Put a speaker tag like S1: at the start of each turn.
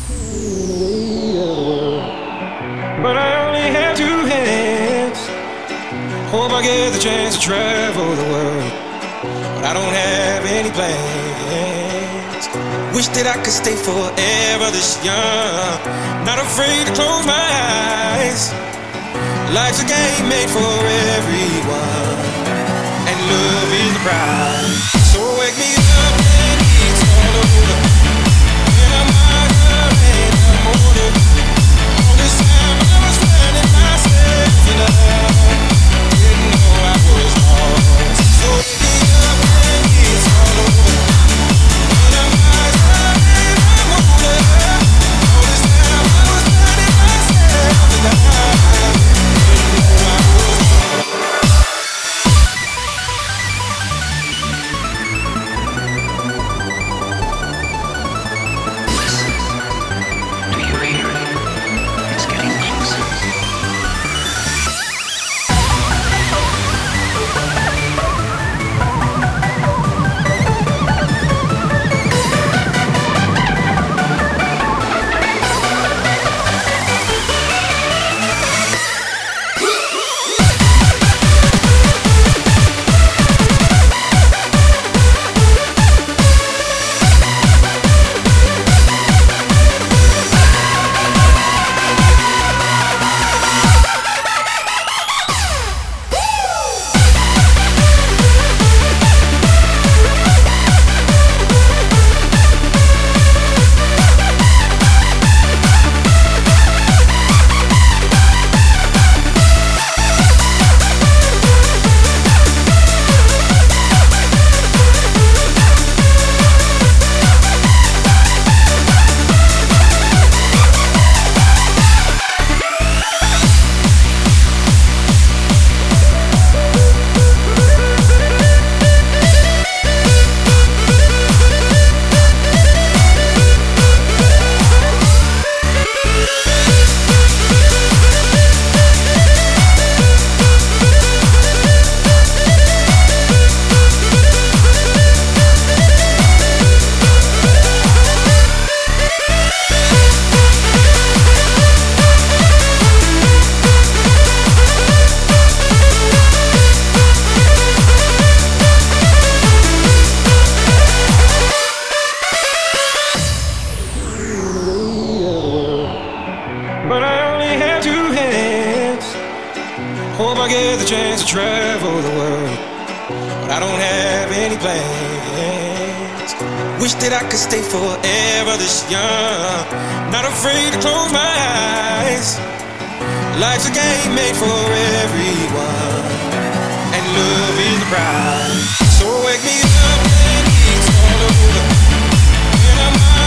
S1: But I only have two hands. Hope I get the chance to travel the world, but I don't have any plans. Wish that I could stay forever this young, not afraid to close my eyes. Life's a game made for everyone, and love is the prize. So wake me up when it's all over, when I'm higher and I'm older. All this time I was finding myself in love, didn't know I was lost. So wake me up when it's all over, when I'm higher and I'm older. All this time I was finding myself in love, didn't know I was lost.
S2: Do you hear it? It's getting closer. But I only have two hands. Hope I get the chance to travel the world, but I don't have any plans. Wish that I could stay forever this young, not afraid to close my eyes. Life's a game made for everyone, and love is the prize. So wake me up when it's all over, when I'm